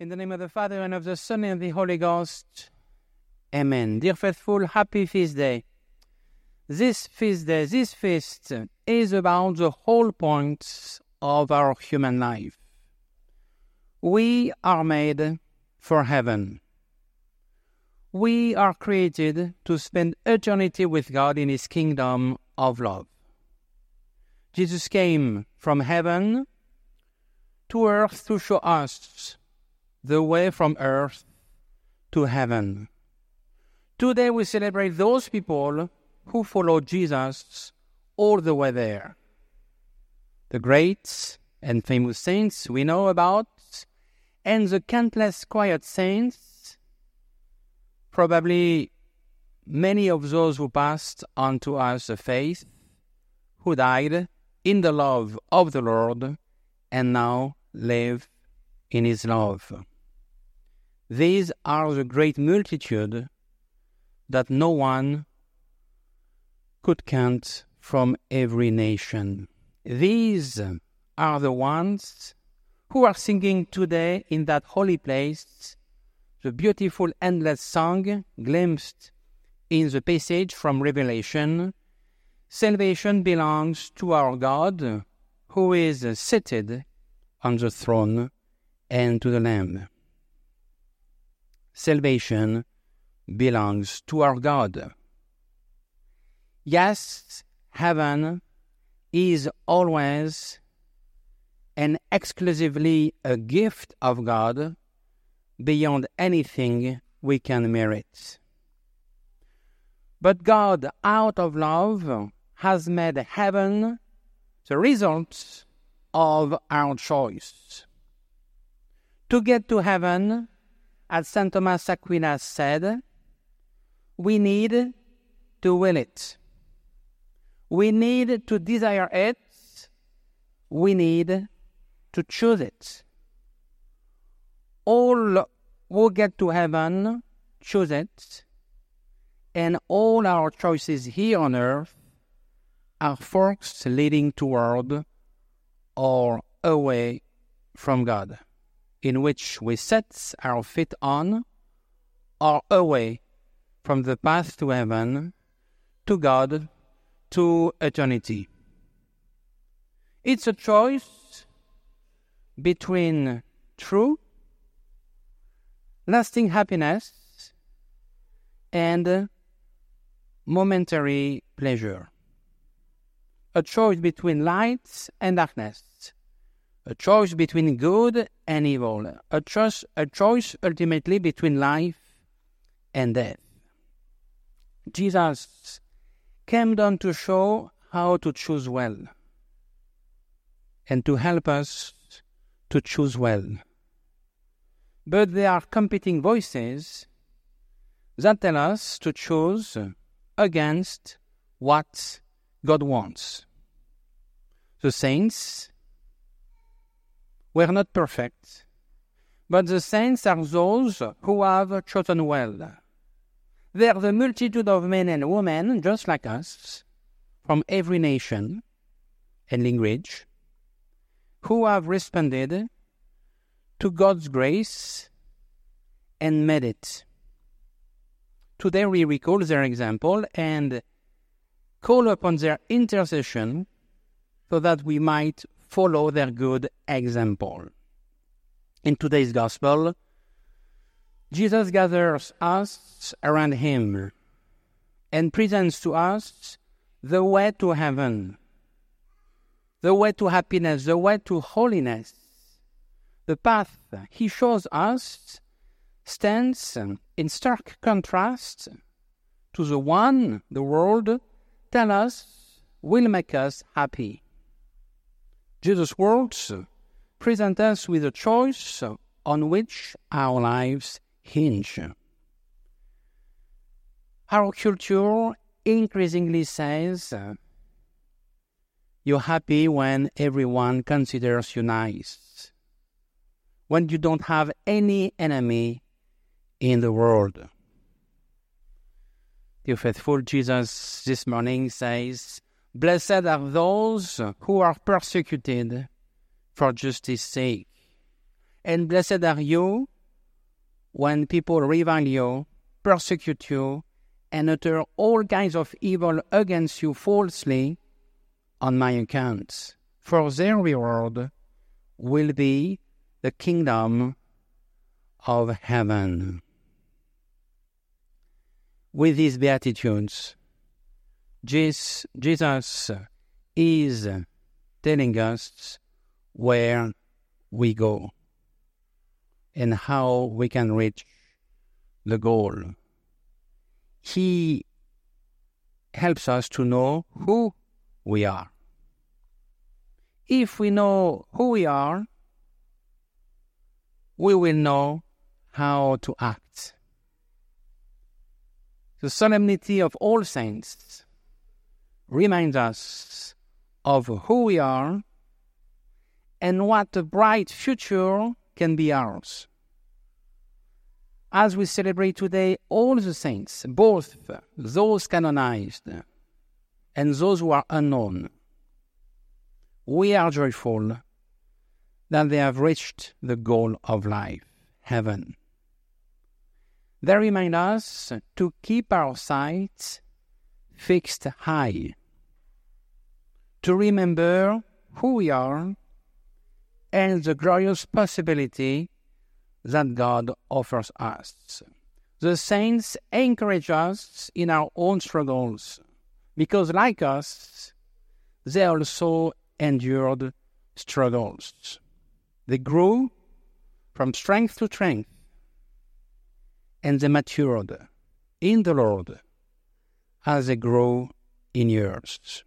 In the name of the Father, and of the Son, and of the Holy Ghost. Amen. Dear faithful, happy feast day. This feast is about the whole point of our human life. We are made for heaven. We are created to spend eternity with God in His kingdom of love. Jesus came from heaven to earth to show us the way from earth to heaven. Today we celebrate those people who followed Jesus all the way there. The great and famous saints we know about, and the countless quiet saints, probably many of those who passed on to us the faith, who died in the love of the Lord and now live in His love. These are the great multitude that no one could count from every nation. These are the ones who are singing today in that holy place the beautiful endless song glimpsed in the passage from Revelation. Salvation belongs to our God, who is seated on the throne, and to the Lamb. Salvation belongs to our God. Yes, heaven is always and exclusively a gift of God beyond anything we can merit. But God, out of love, has made heaven the result of our choice. To get to heaven, as St. Thomas Aquinas said, we need to will it. We need to desire it. We need to choose it. All who get to heaven choose it, and all our choices here on earth are forks leading toward or away from God, in which we set our feet on or away from the path to heaven, to God, to eternity. It's a choice between true, lasting happiness and momentary pleasure. A choice between light and darkness. A choice between good and evil. A choice ultimately between life and death. Jesus came down to show how to choose well and to help us to choose well. But there are competing voices that tell us to choose against what God wants. The saints were not perfect, but the saints are those who have chosen well. They are the multitude of men and women, just like us, from every nation and language, who have responded to God's grace and made it. Today we recall their example and call upon their intercession so that we might follow their good example. In today's Gospel, Jesus gathers us around Him and presents to us the way to heaven, the way to happiness, the way to holiness. The path He shows us stands in stark contrast to the one the world tells us will make us happy. Jesus' words present us with a choice on which our lives hinge. Our culture increasingly says, you're happy when everyone considers you nice, when you don't have any enemy in the world. Dear faithful, Jesus this morning says, blessed are those who are persecuted for justice' sake, and blessed are you when people revile you, persecute you, and utter all kinds of evil against you falsely on my account. For their reward will be the kingdom of heaven. With these Beatitudes, Jesus is telling us where we go and how we can reach the goal. He helps us to know who we are. If we know who we are, we will know how to act. The solemnity of All Saints reminds us of who we are and what a bright future can be ours. As we celebrate today all the saints, both those canonized and those who are unknown, we are joyful that they have reached the goal of life, heaven. They remind us to keep our sights fixed high, to remember who we are and the glorious possibility that God offers us. The saints encourage us in our own struggles because, like us, they also endured struggles. They grew from strength to strength, and they matured in the Lord as they grow in years.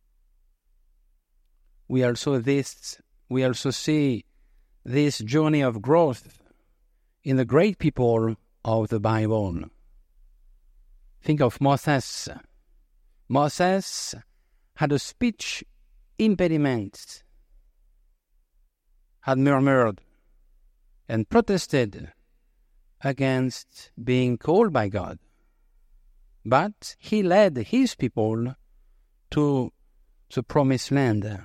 We also see this journey of growth in the great people of the Bible. Think of Moses. Moses had a speech impediment, had murmured and protested against being called by God. But he led his people to the promised land.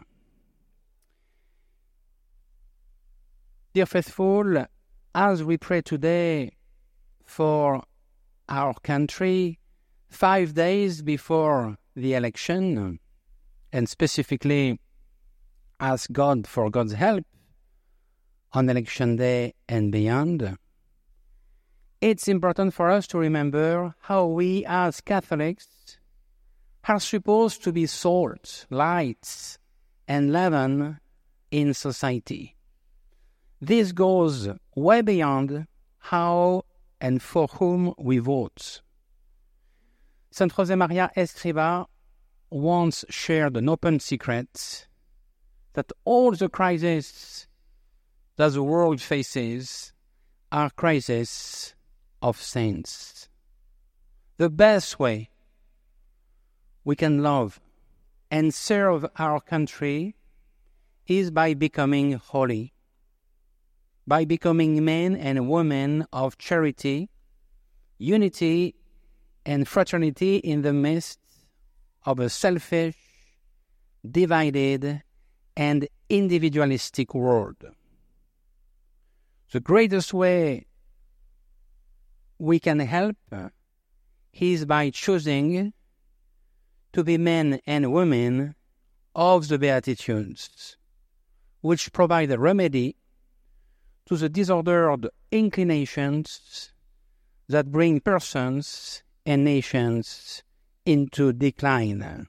Dear faithful, as we pray today for our country, 5 days before the election, and specifically ask God for God's help on election day and beyond, it's important for us to remember how we as Catholics are supposed to be salt, lights, and leaven in society. This goes way beyond how and for whom we vote. Saint Josemaria Escrivá once shared an open secret that all the crises that the world faces are crises of saints. The best way we can love and serve our country is by becoming holy, by becoming men and women of charity, unity, and fraternity in the midst of a selfish, divided, and individualistic world. The greatest way we can help is by choosing to be men and women of the Beatitudes, which provide a remedy to the disordered inclinations that bring persons and nations into decline.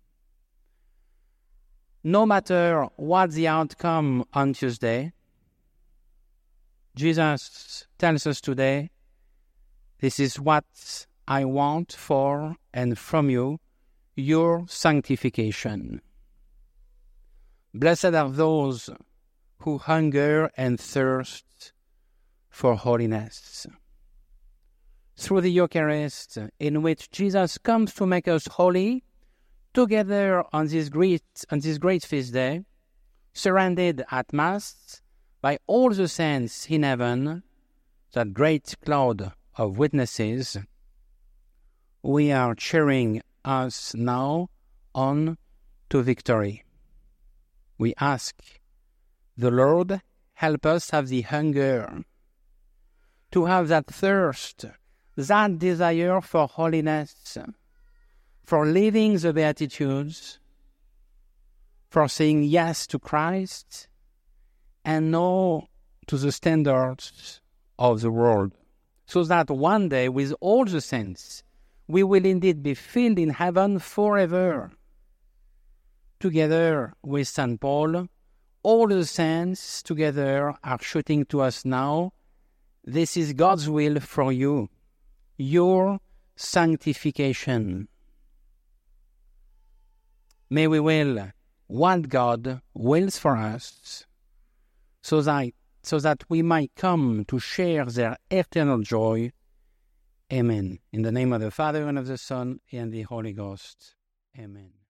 No matter what the outcome on Tuesday, Jesus tells us today, this is what I want for and from you, your sanctification. Blessed are those who hunger and thirst for holiness. Through the Eucharist, in which Jesus comes to make us holy, together on this great feast day, surrounded at Mass by all the saints in heaven, that great cloud of witnesses, we are cheering us now on to victory. We ask the Lord help us have the hunger to have that thirst, that desire for holiness, for living the Beatitudes, for saying yes to Christ, and no to the standards of the world, so that one day, with all the saints, we will indeed be filled in heaven forever. Together with St. Paul, all the saints together are shouting to us now, this is God's will for you, your sanctification. May we will what God wills for us, so that we might come to share their eternal joy. Amen. In the name of the Father, and of the Son, and the Holy Ghost. Amen.